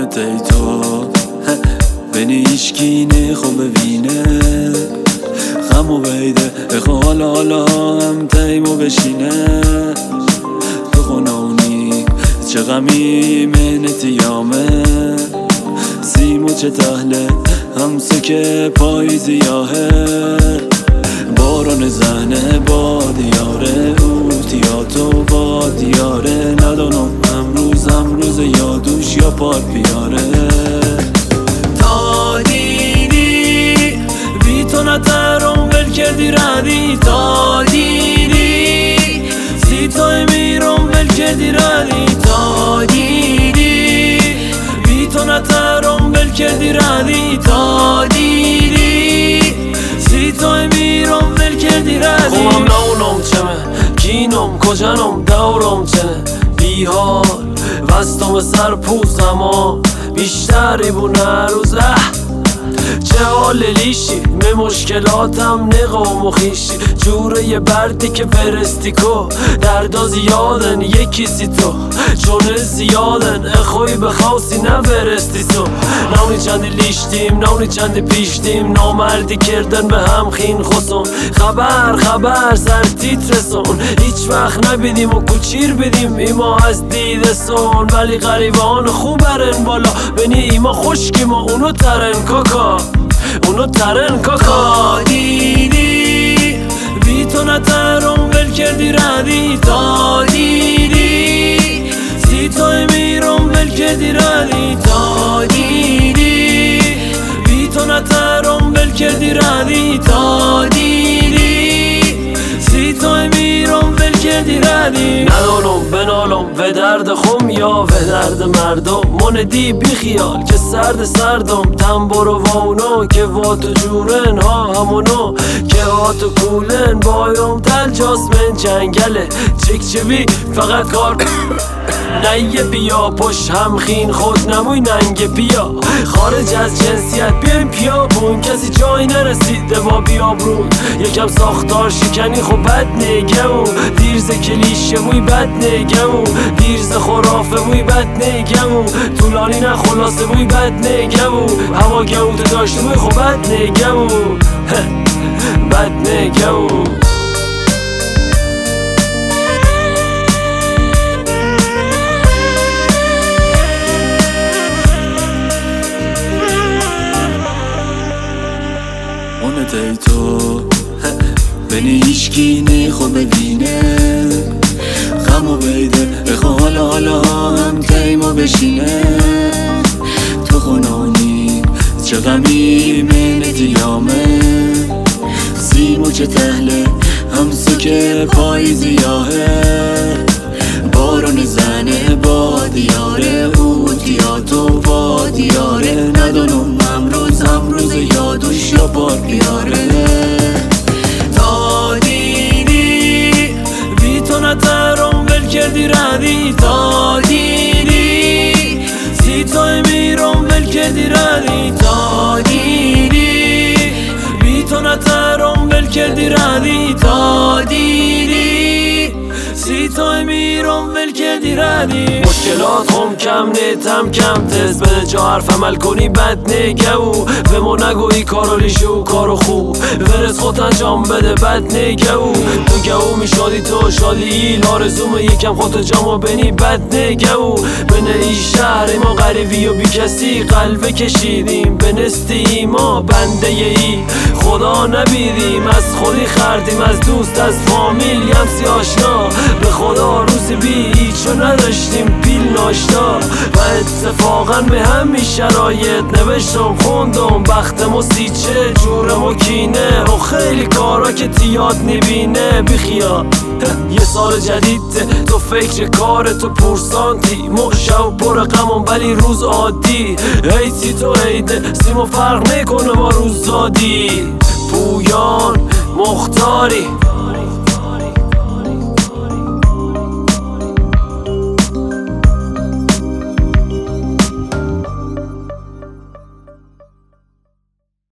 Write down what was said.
تی تو بینی ایشکی نخو ببینه خمو بیده اخو حالا هم تیمو بشینه تو خونونی چه غمی منتی یامه سیمو چه تهله همسه که پاییزیاهه باران زنه با دیاره اوتیاتو با دیاره ندانم امروز یادوش یا پار بیاره تا دیدی بی تو نترم ول کردی ردی تا دیدی سی تا میرم ول کردی ردی تا دیدی بی تو نترم ول کردی ردی تا دیدی سی تا میرم ول کردی ردی خوام نونم چمه کینم کجنم دورم چنه بیحال وستم سر پوزم بیشتری بونه روزه چه حال لیشی به مشکلاتم نقام و خیشی جوره یه بردی که فرستی کو دردا زیادن یکی سی تو چونه زیادن اخوی بخواستی نفرستی تو نونی چندی لیشتیم نونی چندی پیشتیم نامردی کردن به هم خین خسون خبر سر تیت رسون هیچ وقت نبیدیم و کوچیر بیدیم ایما از دیده سون ولی غریبان خوب برن بالا بینی ایما خوشکیم و اونو ترن کاکا اونو ترن کاکا دیدی بی تو نترم ول کردی ردی تا دیدی سی تا میرم ول کردی ردی تا دیدی بی تو نترم ول کردی ردی تا دیدی سی تا میرم ول کردی ردی ندانم بنالم به درد خم یا به درد مردم من دی بی خیال که سردم تنبر و واونو که واتو جورن ها همونو که هاتو کولن بایم تل جاسمن جنگله چکچوی فقط کار نیه بیا پشت هم خین خود نموی ننگ بیا خارج از جنسیت بیایم پیابون کسی جایی نرسیده با بیابرون یکم ساختار شکنی خب بد نگمون دیرز کلیشه موی بد نگمون دیرز خرافه موی بد نگمون طولانی نه خلاصه موی بد نگمون هوا گمون داشته موی خب بد نگمون بد نگمون تی تو بینی ایشکی نخو ببینه خمو بیده اخو حالا هم تیمو بشینه تو خونانی چه غمی منتی یامه سیمو چه تهله همسو که پاییزیاهه باران زنه با دیاره اوتیاتو با دیاره ندانم امروز یادوش یا بار بیاره تا دیدی بی تو نترم ول کردی ردی تا دیدی سی تا میرم ول کردی ردی تا دیدی بی تو نترم ول کردی ردی تا دیدی سی تا میرم ول کردی ردی مشکلات هم کم نیتم کم تست بده جا حرف عمل کنی بد نگو به ما نگویی کارو لیشو کارو خوب ورز خود انجام بده بد نگو تو گو میشادی تو شادی لارزوم یکم خود جامو بینی بد نگو بینه ای شهر ما غریبی و بی کسی قلبه کشیدیم به نستی ما بنده ای خدا نبیدیم از خودی خردیم از دوست از فامیل یمسی آشنا به خدا روزی بی هیچو نداشتیم پیل ناشتا و اتفاقا به همین شرایط نوشتم خوندم بختم و سیچه جورم و کینه و خیلی کارا که تیاد نبینه بیخیال یه سال جدید تو فکر کار تو پرسانتی مخشو پر غمم ولی روز عادی ایتی تو عیده سیمو فرق میکنه با روز دادی پویان مختاری